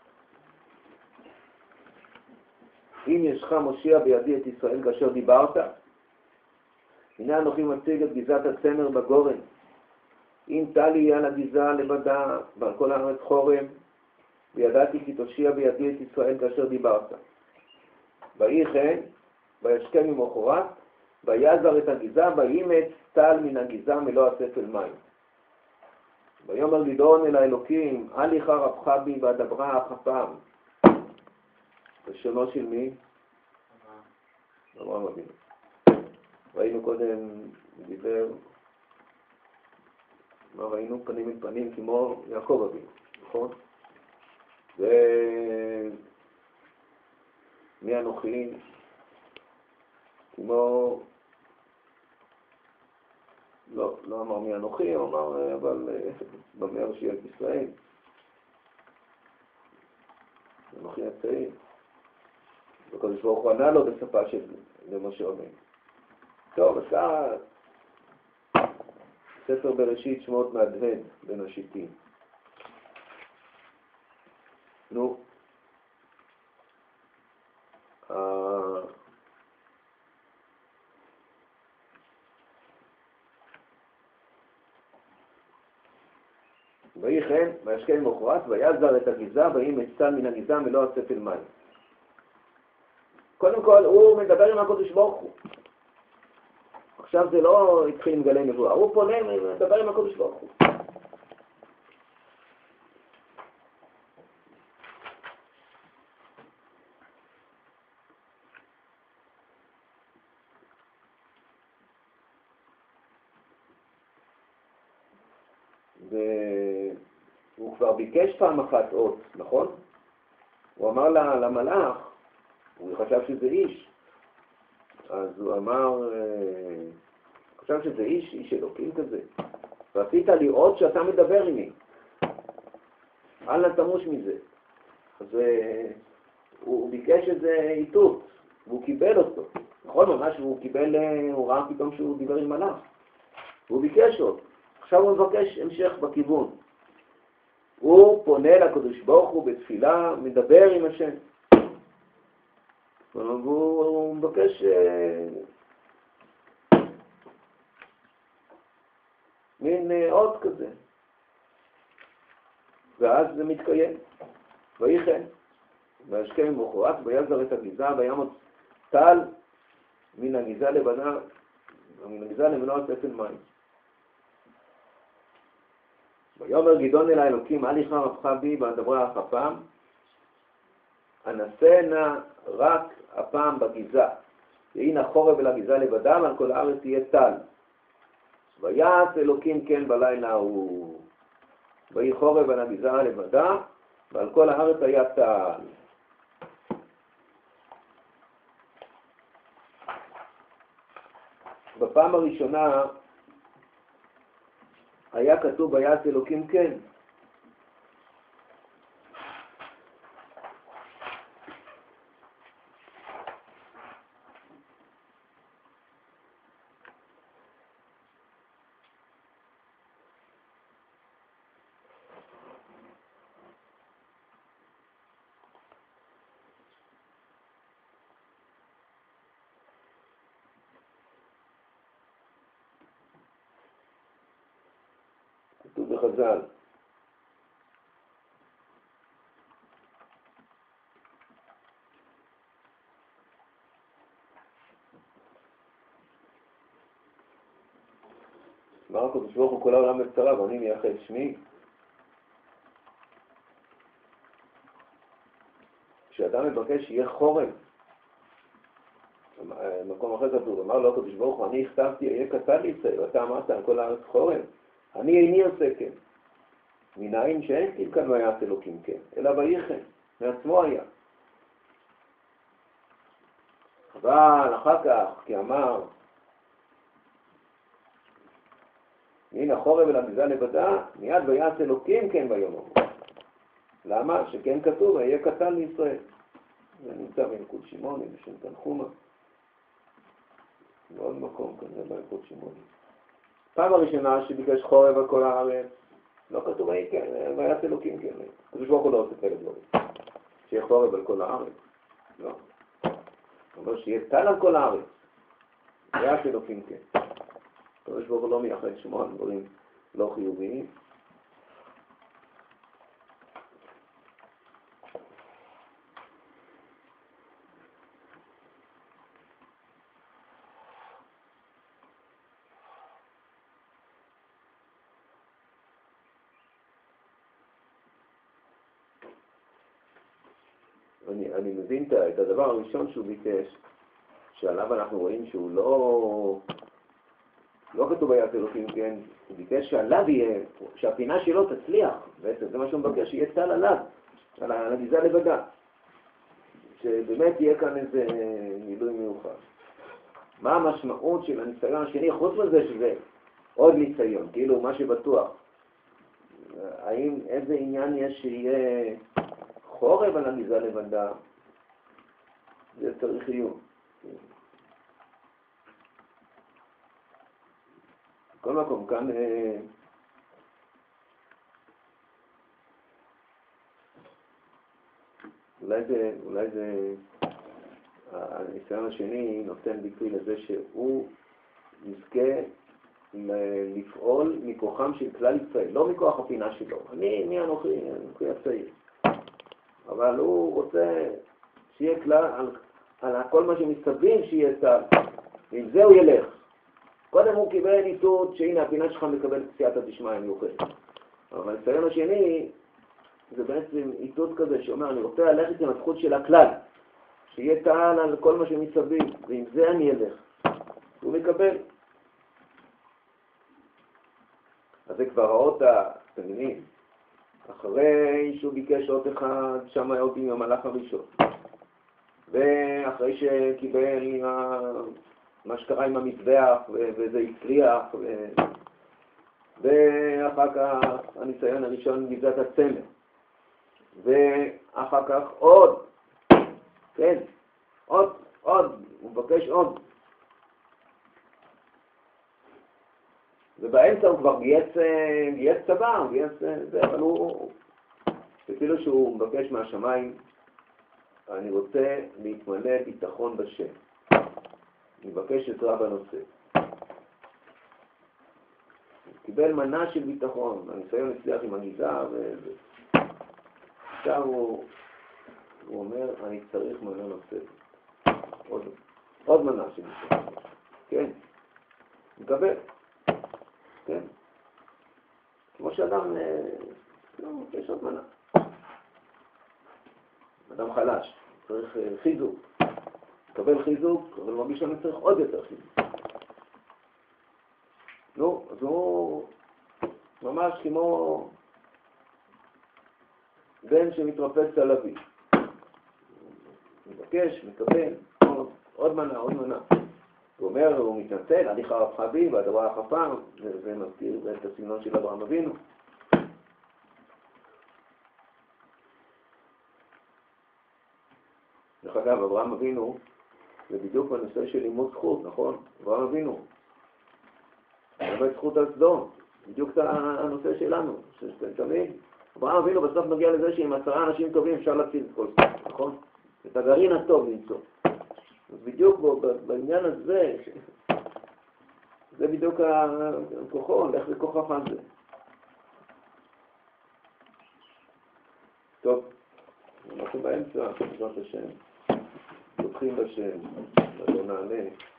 Speaker 1: אם ישך מושיע בידי את ישראל כאשר דיברת, הנה אנוכי מציג את גזת הצמר בגורן, אם טלי יהיה על הגזה לבדה ועל כל הארץ חורם, וידעתי כי תושיע בידי את ישראל כאשר דיברת. ויהי כן, וישכם ממחרת, ויעזר את הגזה, וימץ טל מן הגזה מלוא הספל מים. ויאמר גדעון אל האלוקים, אל לך רבך בי ואדברה אך הפעם. בשונו של מי? אברהם אבינו. ראינו קודם, דיבר, מה ראינו? פנים אל פנים כמו יעקב אבינו, נכון? ומי אנוכי? כמו, לא אמר מי אנוכי, הוא אמר, אבל במה הרשיע את ישראל. אנוכי הצעיר. הקדוש ברוך הוא ענה לו בשפה של משה רבנו. טוב, עשה ספר בראשית שמות מהדהד בין השיטים. נו, ויהי כן, וישכם ממחרת, ויעזר את הגזה, וימץ טל מן הגזה מלוא הספל מים. קודם כל, הוא מדבר עם הקדוש ברוך הוא. עכשיו זה לא התחיל עם גלי נבואה, הוא פונה ומדבר עם הקדוש ברוך הוא. והוא כבר ביקש פעם אחת אות, נכון? הוא אמר למלאך, הוא חשב שזה איש, אז הוא אמר, חשב שזה איש אלוקים כזה. ועשית לי אות שאתה מדבר עימי. אל נא תמוש מזה. אז הוא ביקש איזה איתות, והוא קיבל אותו. נכון, ממש הוא קיבל, הוא ראה פתאום שהוא דיבר עם מלאך. והוא ביקש אותו. עכשיו הוא מבקש המשך בכיוון. הוא פונה לקדוש ברוך הוא בתפילה, מדבר עם השם. והוא מבקש מין אות כזה. ואז זה מתקיים. ויהי כן, וישכם ממחרת, ויעזר את הגזה, וימץ טל מן הגזה לבנה, ומן הגזה למלוא הספל מים. ויאמר גדעון אל האלוקים, אל לך רבך בי ואדברה אך הפעם, אנסה נא רק הפעם בגזה, והנה חורב אל הגזה לבדה, ועל כל הארץ תהיה טל. ויעש אלוקים כן בלילה ההוא. ויהי חורב אל הגזה לבדה, ועל כל הארץ היה טל. בפעם הראשונה היה כתוב ויעש אלוקים כן. כתוב בחז"ל. אמר הקדוש ברוך הוא כל העולם בקצרה ואני מייחד שמי. כשאדם מבקש שיהיה חורם, מקום אחר כתוב, אמר לו הקדוש ברוך הוא, אני הכתבתי, אהיה קטן לישראל, ואתה אמרת על כל הארץ חורם. אני איני עושה כן. מנין שאין כתיב כאן ויעש אלוקים כן, אלא ויהי כן, מעצמו היה. אבל אחר כך, כי אמר, הנה חורב אל הגזה לבדה, מיד ויעש אלוקים כן ביום ההוא. למה? שכן כתוב, אהיה קטן לישראל. זה נמצא בנקוד שמעון, בשם תנחומה. בעוד מקום כזה בלכות שמעון. פעם הראשונה שביקש חורב על כל הארץ, לא כתוב ויעש אלוקים כן. הקדוש ברוך הוא לא עושה כאלה דברים. שיהיה חורב על כל הארץ. לא. הוא אומר שיהיה טל על כל הארץ. ויעש אלוקים כן. הקדוש ברוך הוא לא מייחד שמו על דברים לא חיוביים. אני מבין את הדבר הראשון שהוא ביקש, שעליו אנחנו רואים שהוא לא כתוב ויעש אלוקים כן, הוא ביקש שעליו יהיה, שהפינה שלו תצליח, בעצם זה מה שהוא מבקש, שיהיה טל עליו, על הגיזה לבדה, שבאמת יהיה כאן איזה מילוי מיוחד. מה המשמעות של הניסיון השני, חוץ מזה שזה עוד ניסיון, כאילו מה שבטוח, האם איזה עניין יש שיהיה חורב על הגיזה לבדה, זה צריך איום. בכל מקום, כאן אולי זה הניסיון השני נותן ביטוי לזה שהוא יזכה לפעול מכוחם של כלל ישראל, לא מכוח הפינה שלו. אני אנוכי הצעיר. אבל הוא רוצה שיהיה כלל על כל מה שמסתבים שיהיה טל. ועם זה הוא ילך. קודם הוא קיבל איתות שהנה הפינה שלך מקבל סייעתא דשמיא מיוחדת. אבל הניסיון השני זה בעצם איתות כזה שאומר אני רוצה ללכת עם הזכות של הכלל. שיהיה טל על כל מה שמסתבים. ועם זה אני אלך. הוא מקבל. אז זה כבר האות התמינים. אחרי שהוא ביקש אות אחד, שם היה עוד עם המלאך הראשון. ואחרי שקיבל מה שקרה עם המזבח, וזה הצליח, ואחר כך הניסיון הראשון גזת הצמר. ואחר כך עוד, כן, עוד, הוא מבקש עוד. ובאמצע הוא כבר גייס צבא, הוא גייס זה, אבל הוא, אפילו שהוא מבקש מהשמיים, אני רוצה להתמלא ביטחון בשם. אני מבקש עזרה בנושא. קיבל מנה של ביטחון, הניסיון הצליח עם הגיזה, עכשיו הוא אומר, אני צריך מנה נוספת. עוד מנה של ביטחון. כן, מקבל. כן. כמו שאדם, יש עוד מנה. אדם חלש, צריך חיזוק. מקבל חיזוק, אבל מרגיש לנו צריך עוד יותר חיזוק. נו, אז הוא ממש כמו בן שמתרפץ על אביו. מבקש, מקבל, עוד מנה. הוא אומר, הוא מתנצל, אני חרפך בי, והדבר החפר, זה מזכיר את הסגנון של אברהם אבינו. דרך אגב, אברהם אבינו, זה בדיוק בנושא של לימוד זכות, נכון? אברהם אבינו. לימוד זכות על סדום, בדיוק הנושא שלנו, שתמיד. אברהם אבינו בסוף מגיע לזה שעם 10 אנשים טובים אפשר להציל את כל זה, נכון? את הגרעין הטוב למצוא. אז בדיוק בעניין הזה, זה בדיוק הכוחו, לך לכוחך הזה. טוב, אנחנו באמצע, בעזרת השם, לוקחים בשם, לא נעלה.